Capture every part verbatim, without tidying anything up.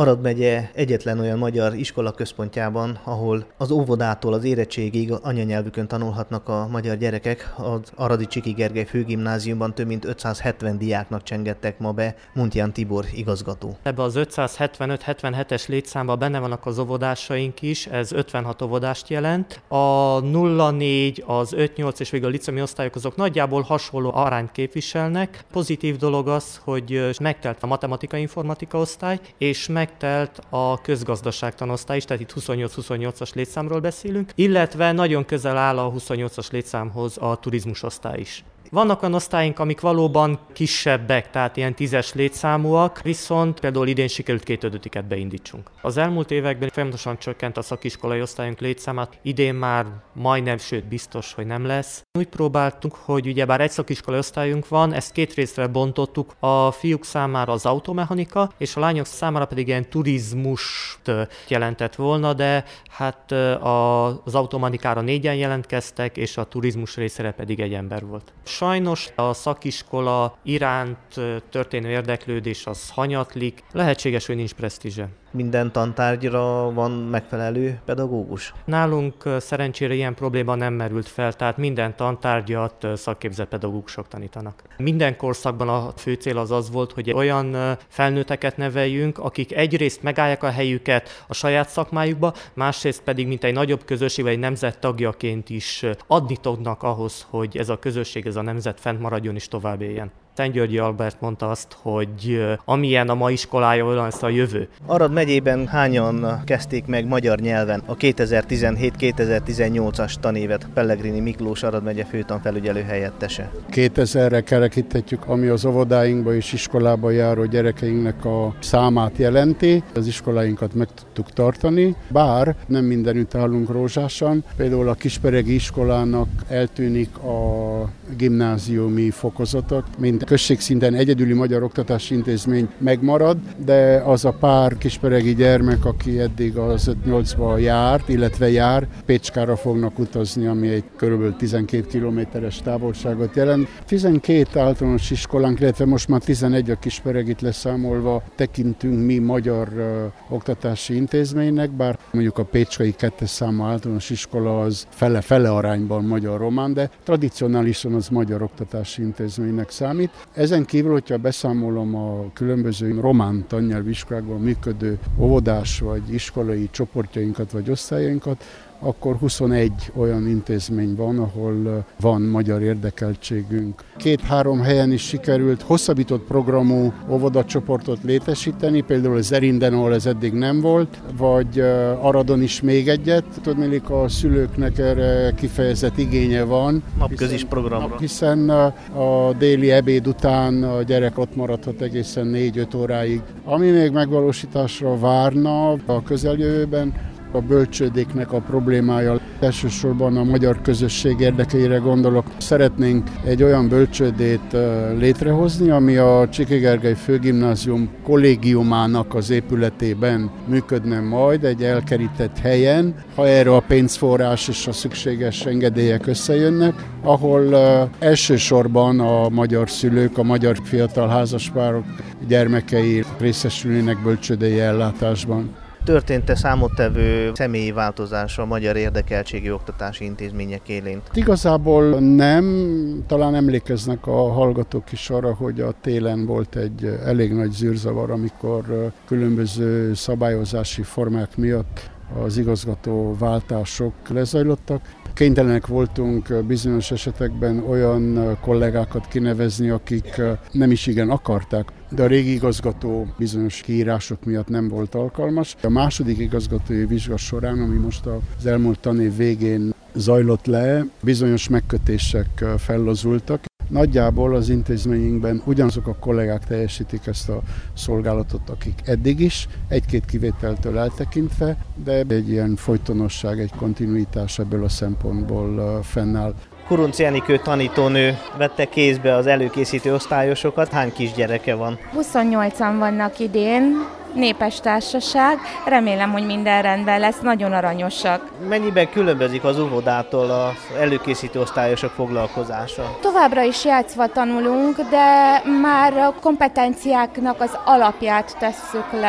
Arad megye egyetlen olyan magyar iskola központjában, ahol az óvodától az érettségig anyanyelvükön tanulhatnak a magyar gyerekek, az aradi Csiki Gergely Főgimnáziumban több mint ötszázhetven diáknak csengettek ma be, Muntján Tibor igazgató. Ebbe az ötszázhetvenöt hetvenhetes létszámban benne vannak az óvodásaink is, ez ötvenhat óvodást jelent. A nulla négy, az öt nyolc és végül a liceumi osztályok azok nagyjából hasonló arányt képviselnek. Pozitív dolog az, hogy megtelt a matematika-informatika osztály, és megtelt a közgazdaságtan osztály is, tehát itt huszonnyolc-huszonnyolcas létszámról beszélünk, illetve nagyon közel áll a huszonnyolcas létszámhoz a turizmus osztály is. Vannak olyan osztályink, amik valóban kisebbek, tehát ilyen tízes létszámúak, viszont például idén sikerült két ötödiket beindítsunk. Az elmúlt években folyamatosan csökkent a szakiskolai osztályunk létszámát, idén már majdnem, sőt biztos, hogy nem lesz. Úgy próbáltunk, hogy ugyebár egy szakiskolai osztályunk van, ezt két részre bontottuk, a fiúk számára az automechanika, és a lányok számára pedig ilyen turizmust jelentett volna, de hát az automechanikára négyen jelentkeztek, és a turizmus részére pedig egy ember volt. Sajnos a szakiskola iránt történő érdeklődés az hanyatlik, lehetséges, hogy nincs presztízse. Minden tantárgyra van megfelelő pedagógus? Nálunk szerencsére ilyen probléma nem merült fel, tehát minden tantárgyat szakképzett pedagógusok tanítanak. Minden korszakban a fő cél az az volt, hogy olyan felnőtteket neveljünk, akik egyrészt megállják a helyüket a saját szakmájukba, másrészt pedig mint egy nagyobb közösség vagy egy nemzet tagjaként is adni tudnak ahhoz, hogy ez a közösség, ez a nemzet fent maradjon és tovább éljen. Szentgyörgyi Albert mondta azt, hogy amilyen a ma iskolája, olyan lesz a jövő. Arad megyében hányan kezdték meg magyar nyelven a kétezer-tizenhét kétezer-tizennyolcas tanévet? Pellegrini Miklós, Arad megye főtanfelügyelő helyettese. kétezerre kerekíthetjük, ami az óvodáinkba és iskolába járó gyerekeinknek a számát jelenti. Az iskoláinkat meg tudtuk tartani, bár nem mindenütt állunk rózsásan. Például a kisperegi iskolának eltűnik a gimnáziumi fokozatok, mint községszinten egyedüli magyar oktatási intézmény megmarad, de az a pár kisperegi gyermek, aki eddig az öt nyolcba járt, illetve jár, Pécskára fognak utazni, ami egy körülbelül tizenkét kilométeres távolságot jelent. tizenkét általános iskolánk, illetve most már tizenegy a kisperegit leszámolva tekintünk mi magyar uh, oktatási intézménynek, bár mondjuk a pécskai kettes számú általános iskola az fele-fele arányban magyar-román, de tradicionálisan az magyar oktatási intézménynek számít. Ezen kívül, hogyha beszámolom a különböző román tannyelvű iskolákban működő óvodás vagy iskolai csoportjainkat vagy osztályainkat, akkor huszonegy olyan intézmény van, ahol van magyar érdekeltségünk. Két-három helyen is sikerült hosszabbított programú óvodacsoportot létesíteni, például az Erinden, ahol ez eddig nem volt, vagy Aradon is még egyet. Tudnélik, a szülőknek erre kifejezett igénye van. Napközis programra. Hiszen a déli ebéd után a gyerek ott maradhat egészen négy-öt óráig. Ami még megvalósításra várna a közeljövőben, a bölcsődéknek a problémája. Elsősorban a magyar közösség érdekeire gondolok. Szeretnénk egy olyan bölcsődét létrehozni, ami a Csiki Gergely Főgimnázium kollégiumának az épületében működne majd egy elkerített helyen, ha erre a pénzforrás és a szükséges engedélyek összejönnek, ahol elsősorban a magyar szülők, a magyar fiatal házaspárok gyermekei részesülnének bölcsődei ellátásban. Történt-e számottevő személyi változás a magyar érdekeltségű oktatási intézmények élén? Igazából nem, talán emlékeznek a hallgatók is arra, hogy a télen volt egy elég nagy zűrzavar, amikor különböző szabályozási formák miatt az igazgató váltások lezajlottak. Kénytelenek voltunk bizonyos esetekben olyan kollégákat kinevezni, akik nem is igen akarták, de a régi igazgató bizonyos kiírások miatt nem volt alkalmas. A második igazgatói vizsga során, ami most az elmúlt tanév végén zajlott le, bizonyos megkötések fellazultak. Nagyjából az intézményünkben ugyanazok a kollégák teljesítik ezt a szolgálatot, akik eddig is, egy-két kivételtől eltekintve, de egy ilyen folytonosság, egy kontinuitás ebből a szempontból fennáll. Kurunci Enikő tanítónő vette kézbe az előkészítő osztályosokat. Hány kisgyereke van? huszonnyolcan vannak idén, népes társaság. Remélem, hogy minden rendben lesz, nagyon aranyosak. Mennyiben különbözik az óvodától az előkészítő osztályosok foglalkozása? Továbbra is játszva tanulunk, de már a kompetenciáknak az alapját tesszük le.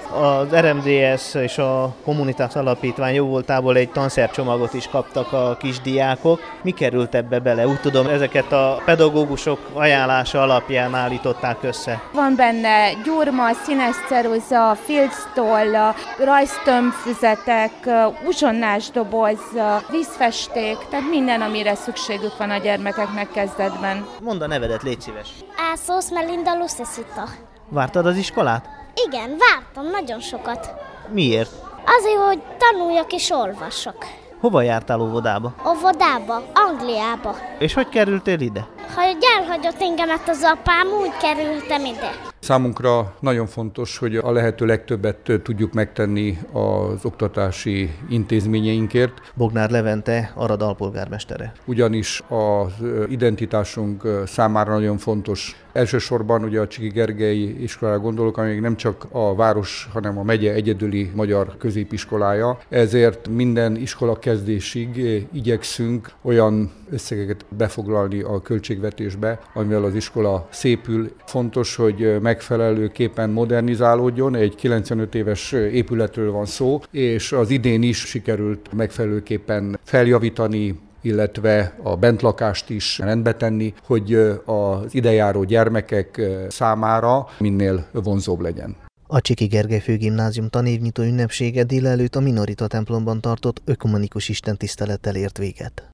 Az er em dé es és a Communitas Alapítvány jóvoltából egy tanszercsomagot is kaptak a kisdiákok. Mi került ebbe bele? Úgy tudom, ezeket a pedagógusok ajánlása alapján állították össze. Van benne gyurma, színes ceruza, filctoll, rajztömbfüzetek, uzsonnás doboz, vízfesték, tehát minden, amire szükségük van a gyermekeknek kezdetben. Mondd a nevedet, légy szíves. Ászósz Melinda Lucesita. Vártad az iskolát? Igen, vártam nagyon sokat. Miért? Azért, hogy tanuljak és olvassak. Hova jártál óvodába? Óvodába, Angliába. És hogy kerültél ide? Ha elhagyott engemet az apám, úgy kerültem ide. Számunkra nagyon fontos, hogy a lehető legtöbbet tudjuk megtenni az oktatási intézményeinkért. Bognár Levente, Arad alpolgármestere. Ugyanis az identitásunk számára nagyon fontos. Elsősorban ugye a Csiki Gergelyi iskolára gondolok, ami nem csak a város, hanem a megye egyedüli magyar középiskolája. Ezért minden iskola kezdésig igyekszünk olyan összegeket befoglalni a költségvetésbe, amivel az iskola szépül. Fontos, hogy megfelelőképpen modernizálódjon, egy kilencvenöt éves épületről van szó, és az idén is sikerült megfelelőképpen feljavítani, illetve a bentlakást is rendbe tenni, hogy az idejáró gyermekek számára minél vonzóbb legyen. A Csiki Gergely Főgimnázium tanévnyitó ünnepsége délelőtt a Minorita templomban tartott ökumenikus istentisztelettel ért véget.